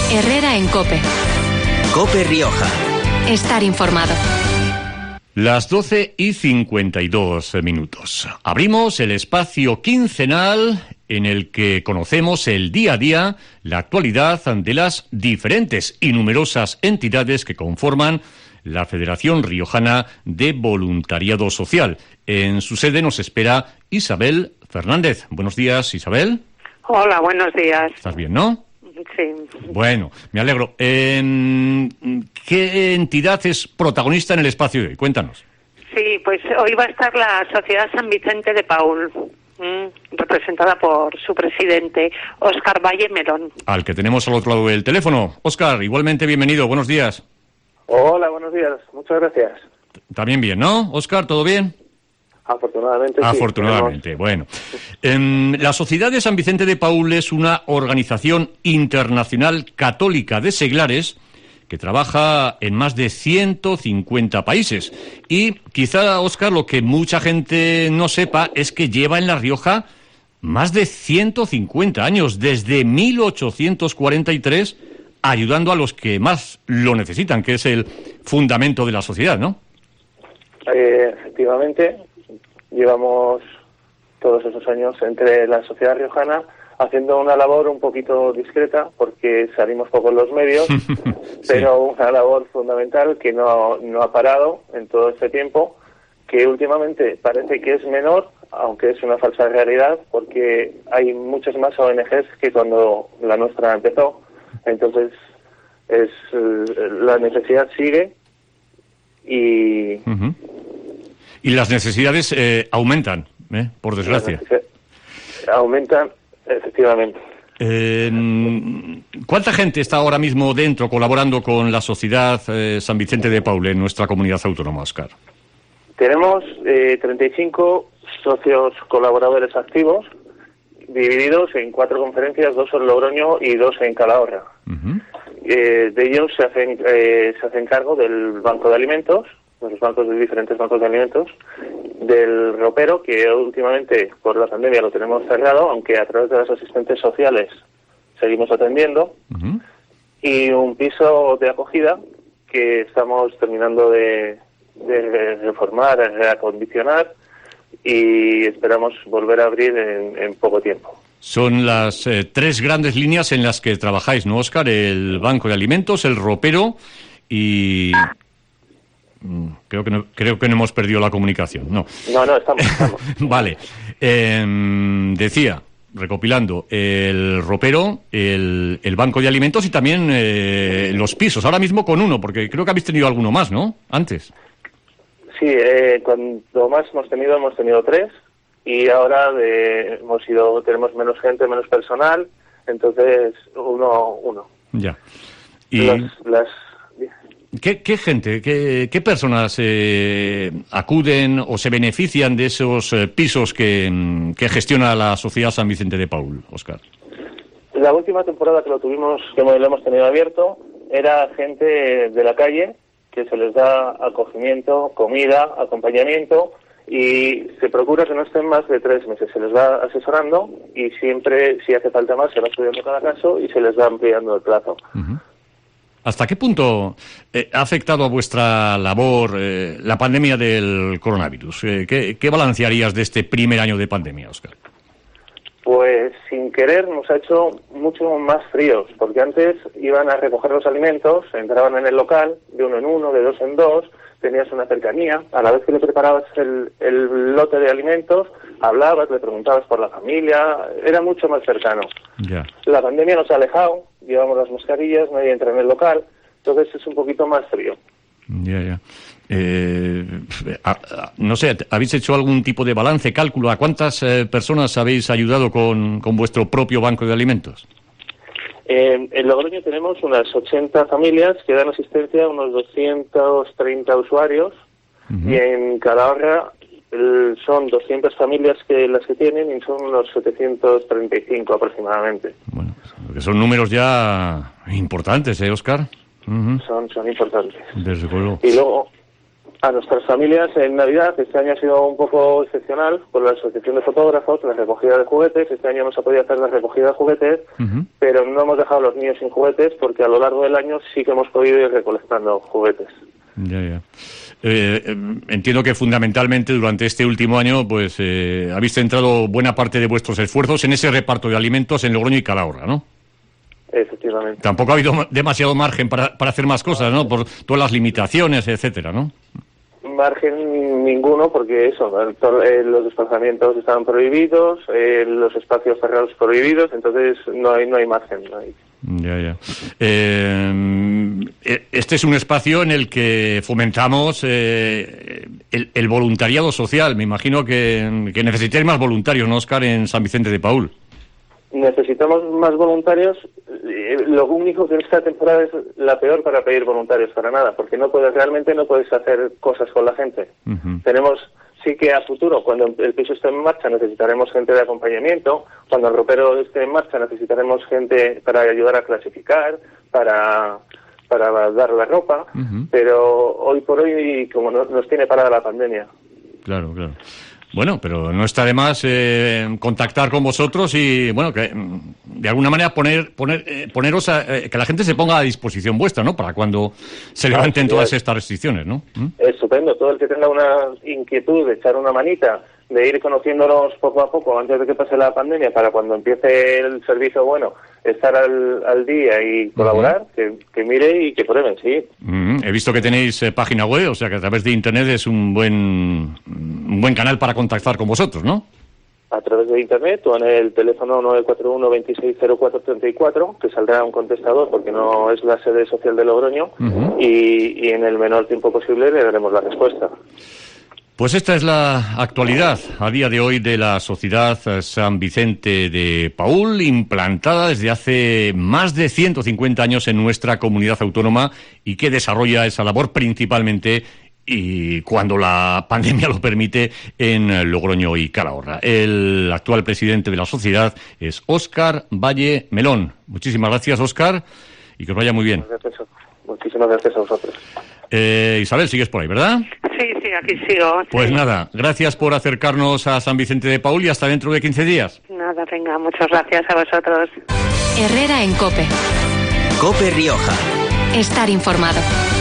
Herrera en COPE. COPE Rioja. Estar informado. Las 12:52. Abrimos el espacio quincenal en el que conocemos el día a día, la actualidad de las diferentes y numerosas entidades que conforman la Federación Riojana de Voluntariado Social. En su sede nos espera Isabel Fernández. Buenos días, Isabel. Hola, buenos días. ¿Estás bien, no? Sí. Bueno, me alegro. ¿Qué entidad es protagonista en el espacio de hoy? Cuéntanos. Sí, pues hoy va a estar la Sociedad San Vicente de Paúl, representada por su presidente, Óscar Valle Melón. Al que tenemos al otro lado del teléfono. Óscar, igualmente bienvenido. Buenos días. Hola, buenos días. Muchas gracias. También bien, ¿no? Óscar, ¿todo bien? Afortunadamente, sí. Afortunadamente, bueno. La Sociedad de San Vicente de Paúl es una organización internacional católica de seglares que trabaja en más de 150 países. Y quizá, Óscar, lo que mucha gente no sepa es que lleva en La Rioja más de 150 años, desde 1843, ayudando a los que más lo necesitan, que es el fundamento de la sociedad, ¿no? Efectivamente. Llevamos todos esos años entre la sociedad riojana haciendo una labor un poquito discreta porque salimos poco en los medios, sí. Pero una labor fundamental que no ha parado en todo este tiempo, que últimamente parece que es menor, aunque es una falsa realidad, porque hay muchas más ONGs que cuando la nuestra empezó. Entonces, la necesidad sigue y... Uh-huh. Y las necesidades aumentan, por desgracia. Aumentan, efectivamente. ¿Cuánta gente está ahora mismo dentro, colaborando con la Sociedad San Vicente de Paúl en nuestra comunidad autónoma, Óscar? Tenemos 35 socios colaboradores activos, divididos en 4 conferencias, 2 en Logroño y 2 en Calahorra. Uh-huh. De ellos se hacen cargo del banco de alimentos, de los bancos de diferentes bancos de alimentos, del ropero, que últimamente por la pandemia lo tenemos cerrado, aunque a través de las asistentes sociales seguimos atendiendo, uh-huh. Y un piso de acogida que estamos terminando de reformar, de reacondicionar, y esperamos volver a abrir en poco tiempo. Son las 3 grandes líneas en las que trabajáis, ¿no, Óscar? El banco de alimentos, el ropero y... Creo que no hemos perdido la comunicación. No, estamos. Vale. Decía, recopilando, el ropero, el banco de alimentos y también los pisos. Ahora mismo con uno, porque creo que habéis tenido alguno más, ¿no? Antes. Sí, cuando más hemos tenido 3 y ahora tenemos menos gente, menos personal, entonces uno. Ya. Y... ¿Qué gente, qué personas acuden o se benefician de esos pisos que gestiona la Sociedad San Vicente de Paúl, Óscar? La última temporada que lo hemos tenido abierto, era gente de la calle que se les da acogimiento, comida, acompañamiento, y se procura que no estén más de 3 meses. Se les va asesorando y siempre, si hace falta más, se va estudiando cada caso y se les va ampliando el plazo. Uh-huh. ¿Hasta qué punto ha afectado a vuestra labor la pandemia del coronavirus? ¿Qué balancearías de este primer año de pandemia, Óscar? Pues sin querer nos ha hecho mucho más fríos, porque antes iban a recoger los alimentos, entraban en el local, de 1 en 1, de 2 en 2, tenías una cercanía, a la vez que le preparabas el lote de alimentos, hablabas, le preguntabas por la familia, era mucho más cercano. Yeah. La pandemia nos ha alejado, llevamos las mascarillas, nadie entra en el local, entonces es un poquito más frío. Ya. No sé, ¿habéis hecho algún tipo de balance, cálculo? ¿A cuántas personas habéis ayudado con vuestro propio banco de alimentos? En Logroño tenemos unas 80 familias que dan asistencia a unos 230 usuarios, uh-huh. Y en Calahorra son 200 familias las que tienen y son unos 735 aproximadamente. Bueno, que son números ya importantes, Óscar. Uh-huh. Son importantes. Desde luego. Y luego A nuestras familias en Navidad, este año ha sido un poco excepcional por la Asociación de Fotógrafos, la recogida de juguetes. Este año no se ha podido hacer la recogida de juguetes, pero no hemos dejado a los niños sin juguetes porque a lo largo del año sí que hemos podido ir recolectando juguetes. Ya. Entiendo que fundamentalmente durante este último año pues habéis centrado buena parte de vuestros esfuerzos en ese reparto de alimentos en Logroño y Calahorra, ¿no? Efectivamente. Tampoco ha habido demasiado margen para hacer más cosas, ¿no? Por todas las limitaciones, etcétera, ¿no? Margen ninguno, porque eso, los desplazamientos estaban prohibidos, los espacios cerrados prohibidos, entonces no hay margen. No hay. Ya. Este es un espacio en el que fomentamos el voluntariado social. Me imagino que necesitáis más voluntarios, ¿no, Óscar, en San Vicente de Paúl? Necesitamos más voluntarios. Lo único que en esta temporada es la peor para pedir voluntarios, para nada, porque realmente no puedes hacer cosas con la gente. Tenemos, sí que a futuro, cuando el piso esté en marcha, necesitaremos gente de acompañamiento. Cuando el ropero esté en marcha, necesitaremos gente para ayudar a clasificar, para dar la ropa, pero hoy por hoy, como nos tiene parada la pandemia. Claro. Bueno, pero no está de más contactar con vosotros y, bueno, que de alguna manera poneros que la gente se ponga a disposición vuestra, ¿no? Para cuando se levanten todas estas restricciones, ¿no? Estupendo. Todo el que tenga una inquietud de echar una manita, de ir conociéndonos poco a poco antes de que pase la pandemia, para cuando empiece el servicio, bueno, estar al día y colaborar, que mire y que prueben, sí. He visto que tenéis página web, o sea que a través de Internet es un buen canal para contactar con vosotros, ¿no? A través de Internet o en el teléfono 941 260434, que saldrá un contestador porque no es la sede social de Logroño, y en el menor tiempo posible le daremos la respuesta. Pues esta es la actualidad a día de hoy de la Sociedad San Vicente de Paúl, implantada desde hace más de 150 años en nuestra comunidad autónoma y que desarrolla esa labor principalmente, y cuando la pandemia lo permite, en Logroño y Calahorra. El actual presidente de la sociedad es Óscar Valle Melón. Muchísimas gracias, Óscar, y que os vaya muy bien. Muchísimas gracias a vosotros. Isabel, sigues por ahí, ¿verdad? Sí, aquí sigo. Pues sí. Nada, gracias por acercarnos a San Vicente de Paúl y hasta dentro de 15 días. Nada, venga, muchas gracias a vosotros. Herrera en COPE. COPE Rioja. Estar informado.